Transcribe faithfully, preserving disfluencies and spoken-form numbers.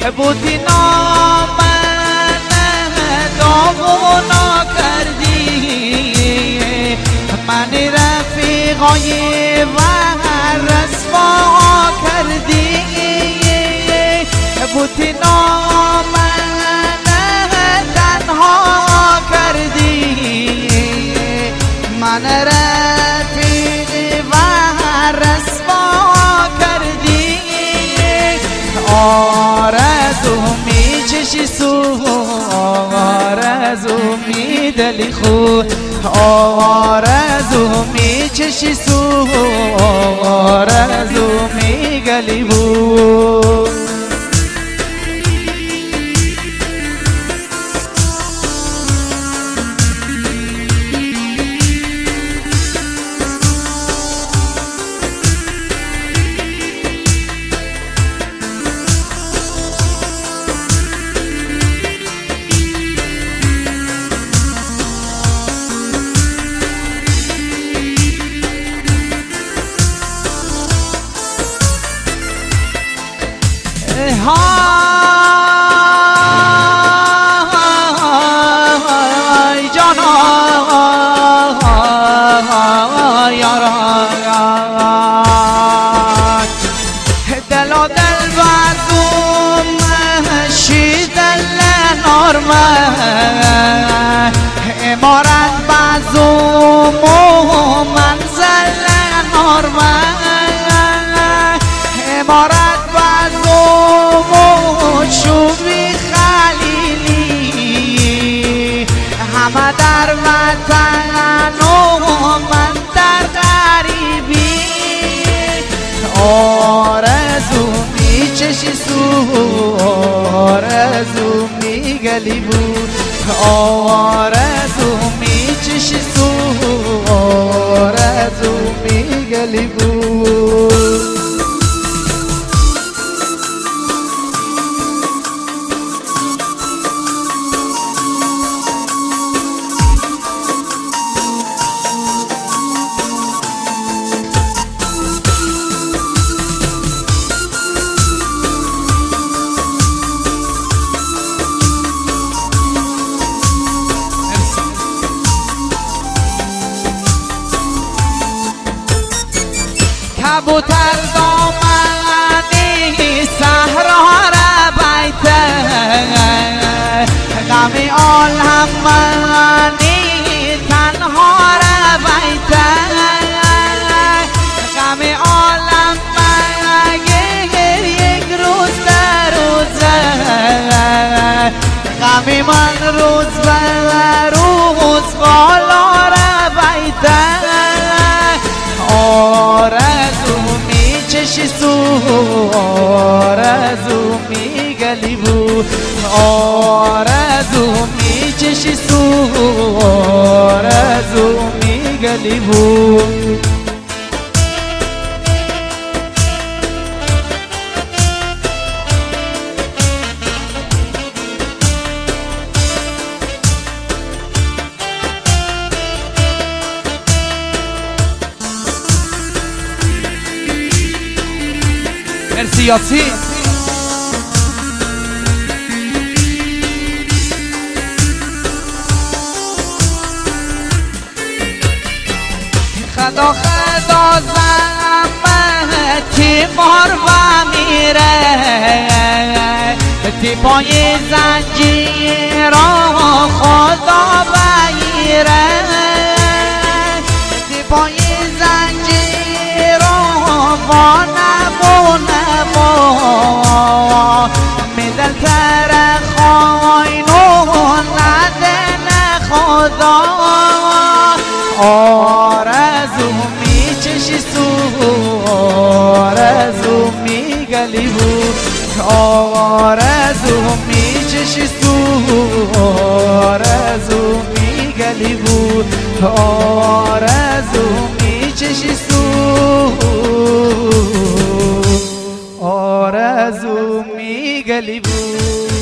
بودی نامن داغونا کردی من رفیقای و رسوا کردی بودی نامن تنها کردی من رفیق و رسوا کردی آرزو می چشی سو آرزو می دلی خود آرزو می چشی سو آرزو می گلی بود های جانا یاران دل و دل بازم شیدل نارمه امارت بازم و منزل نارمه امارت بازم شوی خلیلی همه در وطن و من در غریبی آرزو می چشی سو آرزو می گلی بود آرزو می چشی سو آرزو می گلی بود کبوتر دامنی صحرا را بیته غم عالم منی تنها را بیته غم عالم من یک روز در روزه غم من روز بر روز بالا را بیته آرزو می چشی سو آرزو می گلی بود آرزو می چشی سو آرزو می گلی بود مرسی یاسین خدا خدا زحمتی مار و میره تی پای زنجیر خدا بگیره تی پای زنجیر با نبو نبو میدل تر خواینو ندن خدا آرزو می چشی سو آرزو می گلی بود آرزو می چشی سو آرزو می گلی بود آرزو می چشی سو آرزو می گلی بود